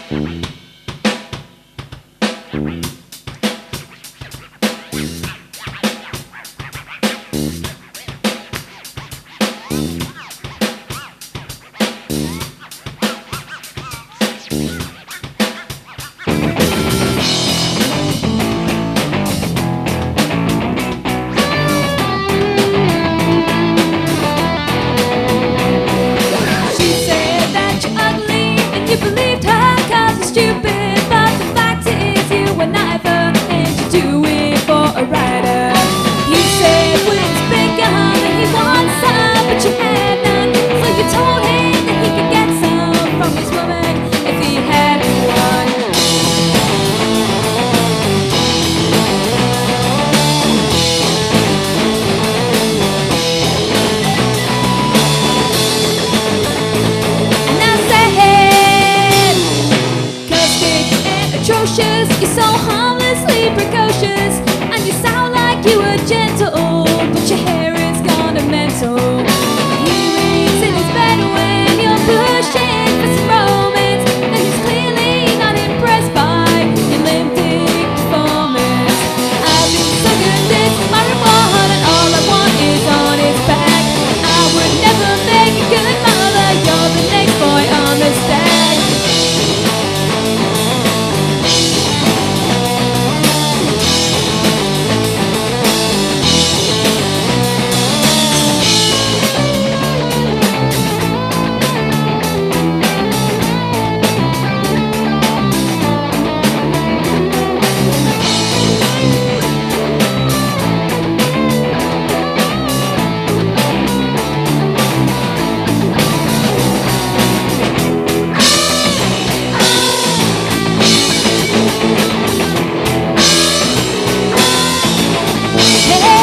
You believed her cause you're stupid, but the fact is you were neither, and you do it for a rider. You said wings bigger than he wants some, but you had none, so you told him that he could get some from his woman if he had one. You're so harmlessly precocious, and you sound like you were gentle, but your hair is gone mental. He reads in his bed when you're pushing for some romance, and he's clearly not impressed by your limited performance. I've been so good this my reward, and all I want is on his back. I would never make a good mother, you're the next boy on the stack. Hey!